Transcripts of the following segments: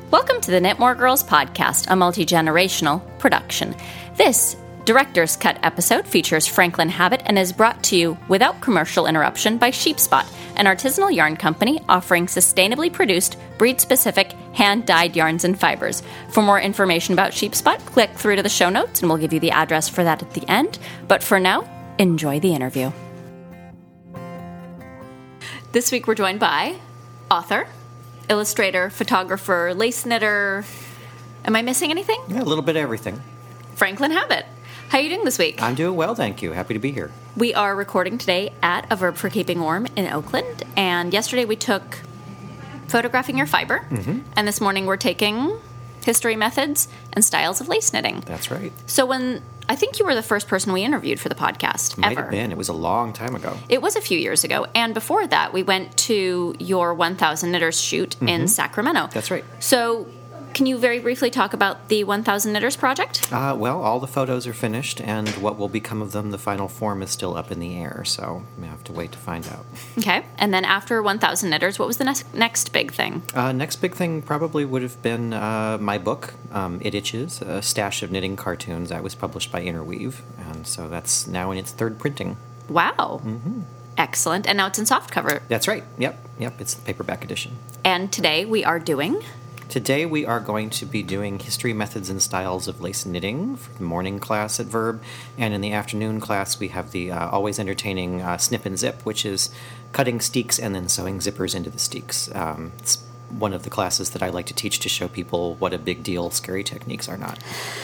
Welcome to the Knitmore Girls podcast, a multi-generational production. This Director's Cut episode features Franklin Habit and is brought to you without commercial interruption by Sheepspot, an artisanal yarn company offering sustainably produced, breed-specific, hand-dyed yarns and fibers. For more information about Sheepspot, click through to the show notes and we'll give you the address for that at the end. But for now, enjoy the interview. This week we're joined by author, illustrator, photographer, lace knitter. Am I missing anything? Yeah, a little bit of everything. Franklin Habit. How are you doing this week? I'm doing well, thank you. Happy to be here. We are recording today at A Verb for Keeping Warm in Oakland, and yesterday we took photographing your fiber, and this morning we're taking history, methods, and styles of lace knitting. That's right. So I think you were the first person we interviewed for the podcast Might ever. have been. It was a long time ago. It was a few years ago, and before that we went to your 1000 Knitters shoot in Sacramento. That's right. So can you very briefly talk about the 1000 Knitters project? Well, all the photos are finished, and what will become of them, the final form, is still up in the air, so we have to wait to find out. Okay, and then after 1000 Knitters, what was the next big thing? Next big thing probably would have been my book, It Itches, a stash of knitting cartoons that was published by Interweave, and so that's now in its third printing. Wow. Excellent. And now it's in softcover. That's right. Yep, it's the paperback edition. And today we are doing... Today we are going to be doing history, methods, and styles of lace knitting for the morning class at Verb, and in the afternoon class we have the always entertaining snip and zip, which is cutting steeks and then sewing zippers into the steeks. It's one of the classes that I like to teach to show people what a big deal scary techniques are not.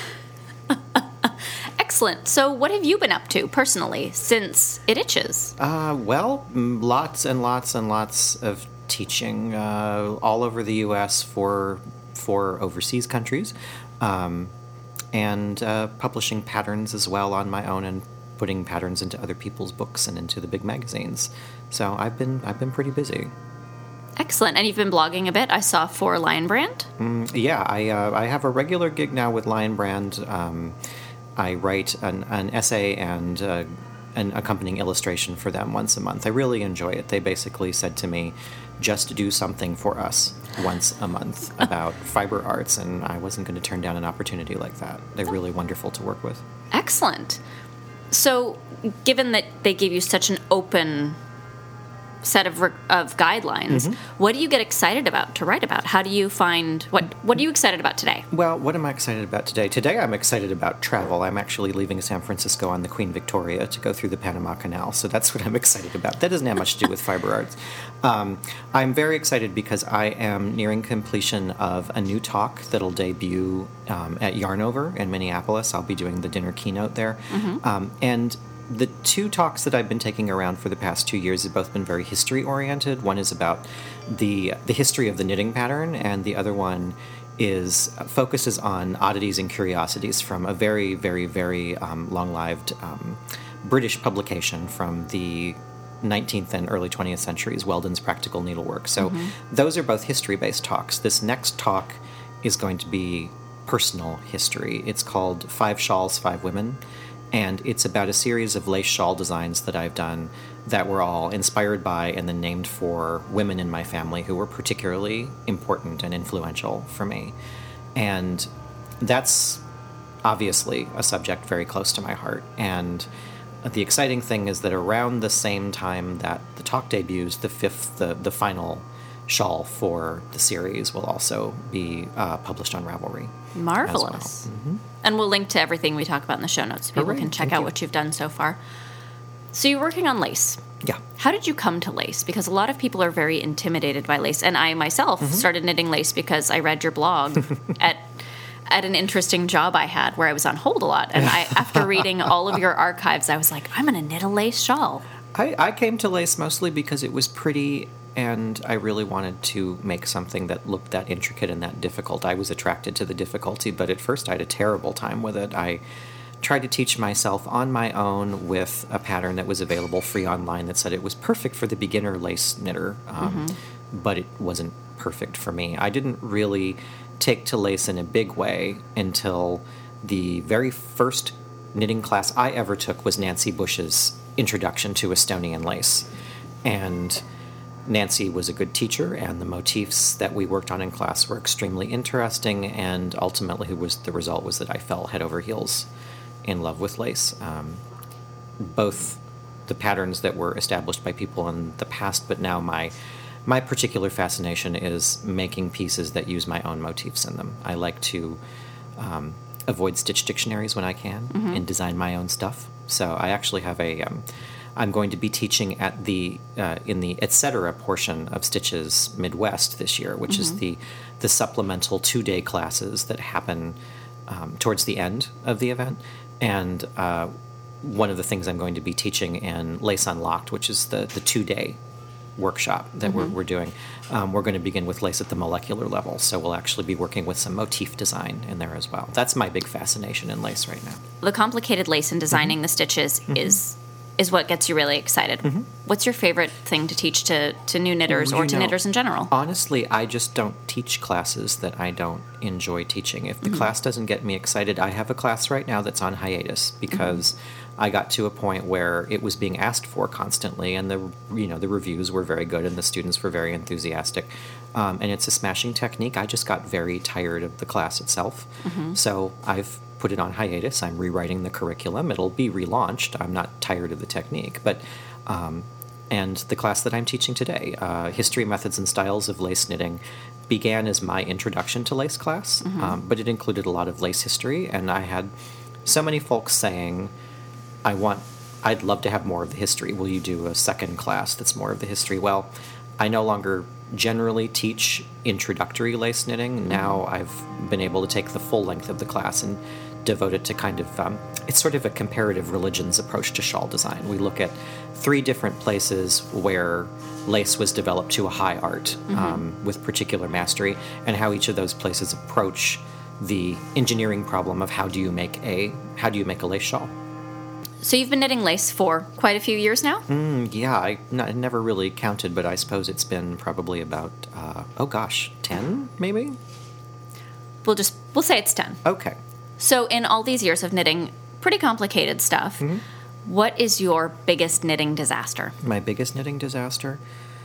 Excellent. So what have you been up to personally since It Itches? Lots and lots and lots of teaching all over the U.S. for overseas countries, and publishing patterns as well on my own and putting patterns into other people's books and into the big magazines. So I've been pretty busy. Excellent. And you've been blogging a bit, I saw, for Lion Brand? I have a regular gig now with Lion Brand. I write an essay and an accompanying illustration for them once a month. I really enjoy it. They basically said to me, just do something for us once a month about fiber arts, and I wasn't going to turn down an opportunity like that. They're really wonderful to work with. Excellent. So given that they gave you such an open set of guidelines, what do you get excited about to write about? How do you find... What are you excited about today? Well, what am I excited about today? Today I'm excited about travel. I'm actually leaving San Francisco on the Queen Victoria to go through the Panama Canal, so that's what I'm excited about. That doesn't have much to do with fiber arts. I'm very excited because I am nearing completion of a new talk that'll debut at Yarnover in Minneapolis. I'll be doing the dinner keynote there. And the two talks that I've been taking around for the past 2 years have both been very history-oriented. One is about the history of the knitting pattern, and the other one focuses on oddities and curiosities from a very, very, very long-lived British publication from the 19th and early 20th centuries, Weldon's Practical Needlework. So those are both history-based talks. This next talk is going to be personal history. It's called 5 Shawls, 5 Women. And it's about a series of lace shawl designs that I've done that were all inspired by and then named for women in my family who were particularly important and influential for me. And that's obviously a subject very close to my heart. And the exciting thing is that around the same time that the talk debuts, the final shawl for the series will also be published on Ravelry. Marvelous. Well. And we'll link to everything we talk about in the show notes so people can check out what you've done so far. So you're working on lace. Yeah. How did you come to lace? Because a lot of people are very intimidated by lace. And I myself started knitting lace because I read your blog at an interesting job I had where I was on hold a lot. And after reading all of your archives, I was like, I'm going to knit a lace shawl. I came to lace mostly because it was pretty, and I really wanted to make something that looked that intricate and that difficult. I was attracted to the difficulty, but at first I had a terrible time with it. I tried to teach myself on my own with a pattern that was available free online that said it was perfect for the beginner lace knitter, but it wasn't perfect for me. I didn't really take to lace in a big way until the very first knitting class I ever took was Nancy Bush's Introduction to Estonian Lace. And Nancy was a good teacher, and the motifs that we worked on in class were extremely interesting, and ultimately the result was that I fell head over heels in love with lace. Both the patterns that were established by people in the past, but now my particular fascination is making pieces that use my own motifs in them. I like to avoid stitch dictionaries when I can and design my own stuff. So I actually have I'm going to be teaching at in the etc. portion of Stitches Midwest this year, which is the supplemental 2-day classes that happen towards the end of the event. And one of the things I'm going to be teaching in Lace Unlocked, which is the 2-day workshop that we're doing, we're going to begin with lace at the molecular level. So we'll actually be working with some motif design in there as well. That's my big fascination in lace right now. The complicated lace and designing the stitches is what gets you really excited. What's your favorite thing to teach to new knitters or to knitters in general? Honestly, I just don't teach classes that I don't enjoy teaching. If the class doesn't get me excited, I have a class right now that's on hiatus because I got to a point where it was being asked for constantly, and the reviews were very good and the students were very enthusiastic. And it's a smashing technique. I just got very tired of the class itself. So I've put it on hiatus. I'm rewriting the curriculum. It'll be relaunched. I'm not tired of the technique. But and the class that I'm teaching today, History, Methods, and Styles of Lace Knitting, began as my introduction to lace class, but it included a lot of lace history, and I had so many folks saying, I'd love to have more of the history. Will you do a second class that's more of the history? Well, I no longer generally teach introductory lace knitting. Now I've been able to take the full length of the class and devote it to kind of, it's sort of a comparative religions approach to shawl design. We look at 3 different places where lace was developed to a high art with particular mastery, and how each of those places approach the engineering problem of how do you make a lace shawl. So you've been knitting lace for quite a few years now? Yeah, I never really counted, but I suppose it's been probably about, 10 maybe? We'll say it's 10. Okay. So in all these years of knitting pretty complicated stuff, what is your biggest knitting disaster? My biggest knitting disaster?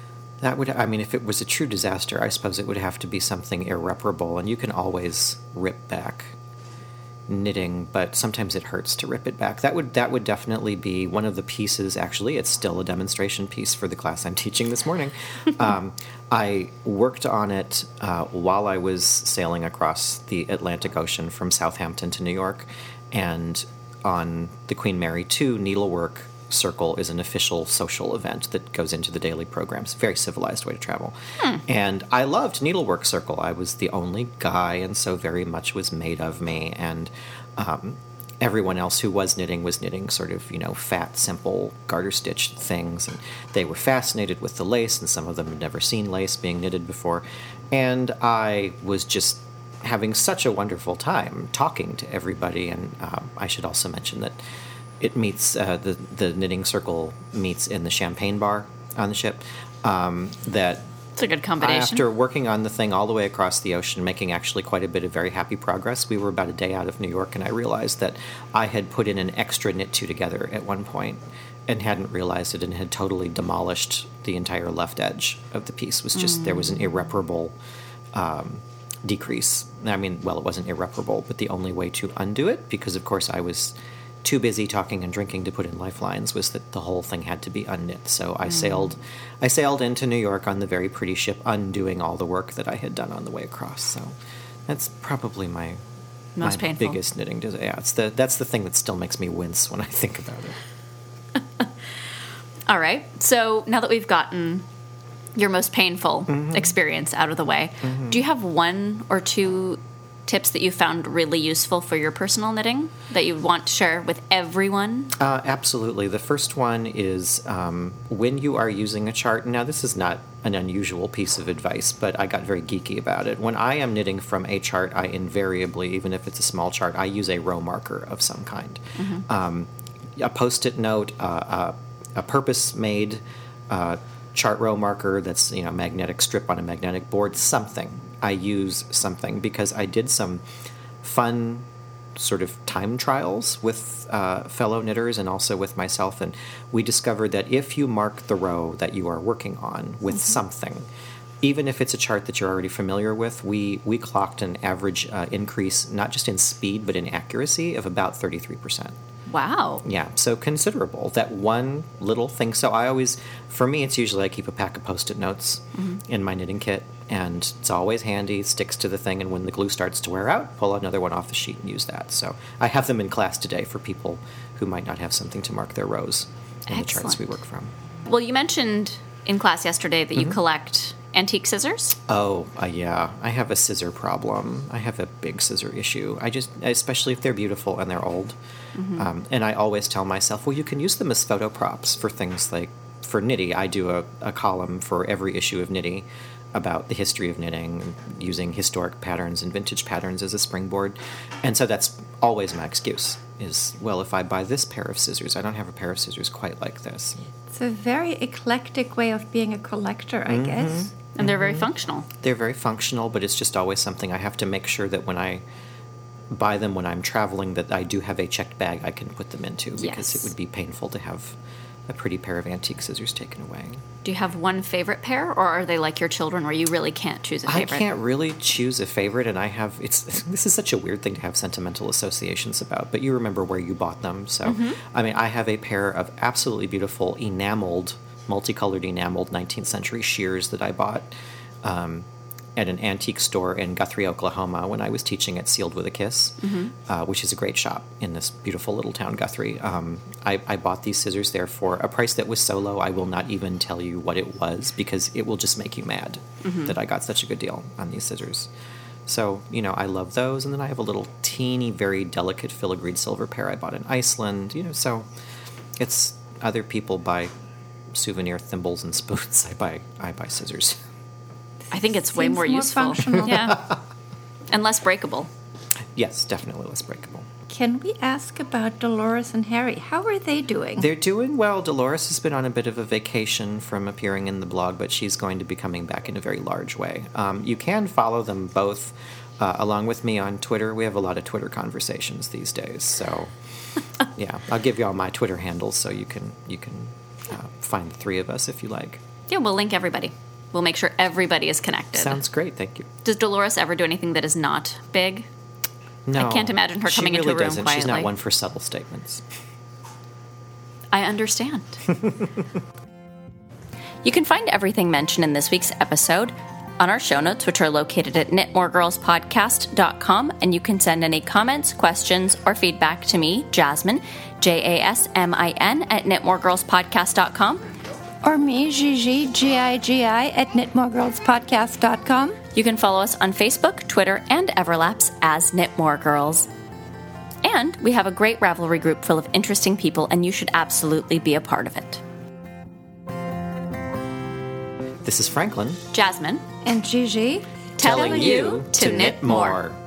If it was a true disaster, I suppose it would have to be something irreparable, and you can always rip back knitting, but sometimes it hurts to rip it back. That would definitely be one of the pieces. Actually, it's still a demonstration piece for the class I'm teaching this morning. I worked on it while I was sailing across the Atlantic Ocean from Southampton to New York, and on the Queen Mary 2 Needlework Circle is an official social event that goes into the daily programs. Very civilized way to travel. And I loved Needlework Circle. I was the only guy, and so very much was made of me. And everyone else who was knitting sort of, fat, simple garter stitch things. And they were fascinated with the lace, and some of them had never seen lace being knitted before. And I was just having such a wonderful time talking to everybody. And I should also mention that it meets, the knitting circle meets in the champagne bar on the ship. It's a good combination. After working on the thing all the way across the ocean, making actually quite a bit of very happy progress, we were about a day out of New York, and I realized that I had put in an extra knit 2 together at one point and hadn't realized it, and had totally demolished the entire left edge of the piece. There was an irreparable decrease. It wasn't irreparable, but the only way to undo it, because of course I was too busy talking and drinking to put in lifelines, was that the whole thing had to be unknit. So I sailed into New York on the very pretty ship, undoing all the work that I had done on the way across. So that's probably my biggest knitting. Yeah, that's the thing that still makes me wince when I think about it. All right. So now that we've gotten your most painful experience out of the way, do you have 1 or 2 tips that you found really useful for your personal knitting that you want to share with everyone? Absolutely. The first one is when you are using a chart. Now, this is not an unusual piece of advice, but I got very geeky about it. When I am knitting from a chart, I invariably, even if it's a small chart, I use a row marker of some kind. A Post-it note, a purpose-made chart row marker that's magnetic strip on a magnetic board, something. I use something because I did some fun sort of time trials with fellow knitters and also with myself, and we discovered that if you mark the row that you are working on with something, even if it's a chart that you're already familiar with, we clocked an average increase, not just in speed, but in accuracy of about 33%. Wow. Yeah, so considerable. That one little thing. So for me, it's usually I keep a pack of Post-it notes in my knitting kit, and it's always handy, sticks to the thing, and when the glue starts to wear out, pull another one off the sheet and use that. So I have them in class today for people who might not have something to mark their rows in the charts we work from. Well, you mentioned in class yesterday that you collect antique scissors? Oh, yeah. I have a scissor problem. I have a big scissor issue. Especially if they're beautiful and they're old. And I always tell myself, well, you can use them as photo props for things like, for Knitty, I do a column for every issue of Knitty about the history of knitting, using historic patterns and vintage patterns as a springboard. And so that's always my excuse, is, well, if I buy this pair of scissors, I don't have a pair of scissors quite like this. It's a very eclectic way of being a collector, I guess. And they're very functional. They're very functional, but it's just always something I have to make sure that when I buy them when I'm traveling, that I do have a checked bag I can put them into, because it would be painful to have a pretty pair of antique scissors taken away. Do you have one favorite pair, or are they like your children where you really can't choose a favorite? I can't really choose a favorite, and this is such a weird thing to have sentimental associations about, but you remember where you bought them. So, I mean, I have a pair of absolutely beautiful multicolored enameled 19th century shears that I bought at an antique store in Guthrie, Oklahoma, when I was teaching at Sealed with a Kiss, which is a great shop in this beautiful little town, Guthrie. I bought these scissors there for a price that was so low I will not even tell you what it was, because it will just make you mad that I got such a good deal on these scissors. So, I love those. And then I have a little teeny, very delicate filigreed silver pair I bought in Iceland. So it's other people buy souvenir thimbles and spoons. I buy scissors. I think it's way more useful. Functional. Yeah. And less breakable. Yes, definitely less breakable. Can we ask about Dolores and Harry? How are they doing? They're doing well. Dolores has been on a bit of a vacation from appearing in the blog, but she's going to be coming back in a very large way. You can follow them both along with me on Twitter. We have a lot of Twitter conversations these days. So, yeah, I'll give you all my Twitter handles so you can find the three of us if you like. Yeah, we'll link everybody. We'll make sure everybody is connected. Sounds great. Thank you. Does Dolores ever do anything that is not big? No. I can't imagine her coming into a room doesn't. quietly. She's not one for subtle statements. I understand. You can find everything mentioned in this week's episode on our show notes, which are located at knitmoregirlspodcast.com, and you can send any comments, questions, or feedback to me, Jasmine, Jasmin, at knitmoregirlspodcast.com. Or me, Gigi, Gigi, at knitmoregirlspodcast.com. You can follow us on Facebook, Twitter, and Everlaps as Knit More Girls. And we have a great Ravelry group full of interesting people, and you should absolutely be a part of it. This is Franklin, Jasmine, and Gigi, telling you to knit more.